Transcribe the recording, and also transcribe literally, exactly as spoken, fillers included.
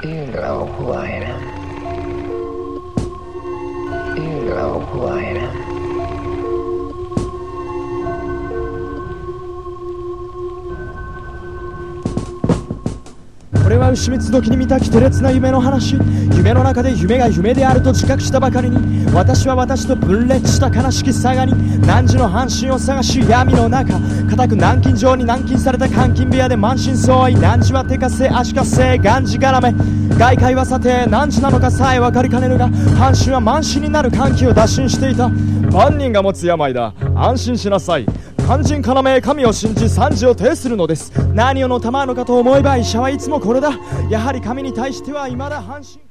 You know who I am. You know who I am. これは牛蜜時に見た奇て烈な夢の話。夢の中で夢が夢であると自覚したばかりに、私は私と分裂した悲しきさがに汝の半身を探し、闇の中固く軟禁状に軟禁された監禁部屋で満身創痍。汝は手かせ足かせがんじがらめ、外界はさて汝なのかさえ分かりかねるが、半身は満身になる歓喜を打診していた。万人が持つ病だ、安心しなさい。肝心要神を信じ賛辞を呈するのです。何をのたまうのかと思えば医者はいつもこれだ。やはり神に対しては未だ半身